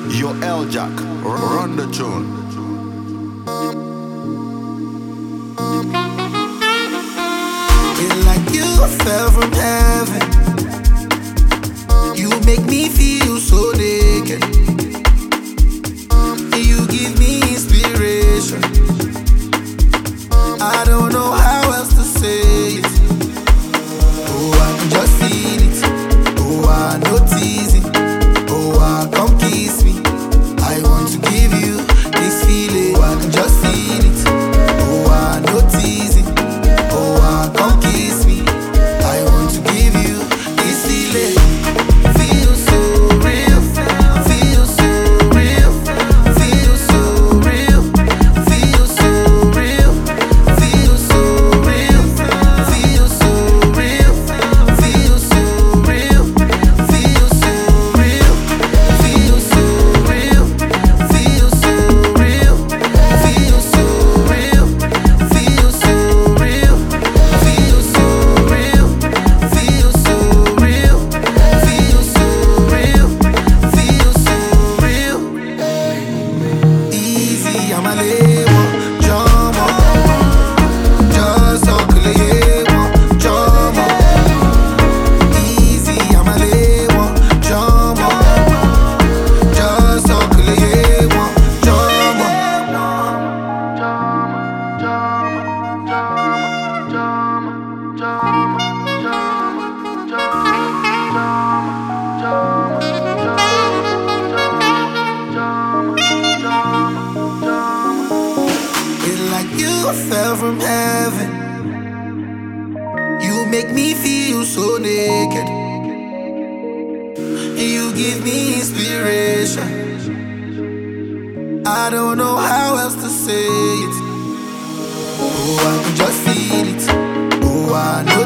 Yo, L Jack, run the tune. It's like you fell from heaven. You make me feel so naked. You give me inspiration. I don't know how else to say it. Oh, I can just feel it. Oh, I know teasing. Oh, I come kiss me. I want to give you this feeling. Oh, I can just feel it. Oh, I know teasing. Oh, I come kiss me. I want to give you this feeling. Feel so real. Feel so real. Feel so real. Feel so real. Feel so real. Feel so real. Feel so real. Feel so real. Feel so real. Feel so real. Feel so real. Feel so real. Feel so real. Feel so real. Feel so real. Feel so real. Easy, I'm a label. Drama. Just talk a label. Drama. Easy, I'm a label. Drama. Just talk a label. Drama. It's like you fell from heaven. You make me feel so naked. You give me inspiration. I don't know how else to say it. Oh, I can just feel it. Oh, I know.